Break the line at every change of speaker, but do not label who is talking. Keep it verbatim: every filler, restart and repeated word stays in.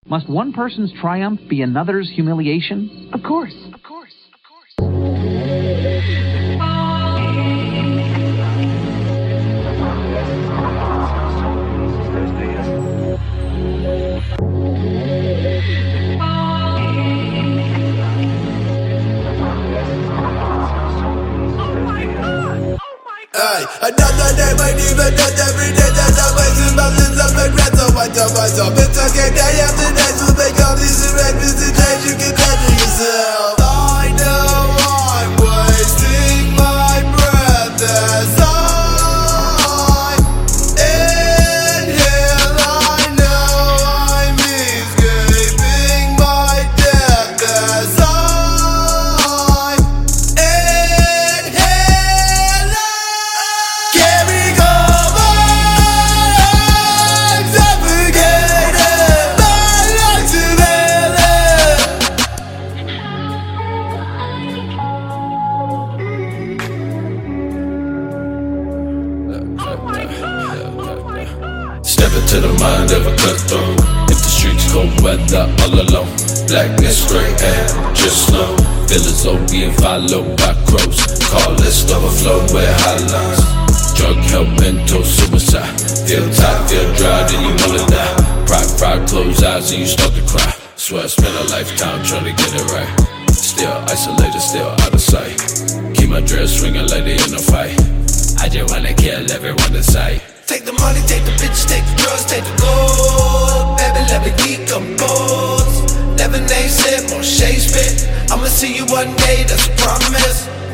Must one person's triumph be another's humiliation? Of course. Of course. Of course.
Ay, another day might even death every day that I'm wasting mountains of regret. So I tell myself it's okay, day after day to make all these arrangements in days you can better yourself. I know I'm wasting my breath as I inhale. I know I'm escaping my death as I inhale.
Step into the mind of a cutthroat. If the streets cold weather all alone, blackness, gray air, just snow. Feel as though being followed by crows. Call list overflow with highlights. Drug help, mental suicide. Feel tight, feel dry, then you wanna die. Pride, pride, close eyes and you start to cry. Swear I spent a lifetime trying to get it right. Still isolated, still out of sight. Keep my dress swinging like they in a fight. I just wanna kill everyone in sight.
Take the money, take the bitches, take the drugs, take the gold. Baby, let me decompose. Never name said, more shade spit. I'ma see you one day, that's a promise.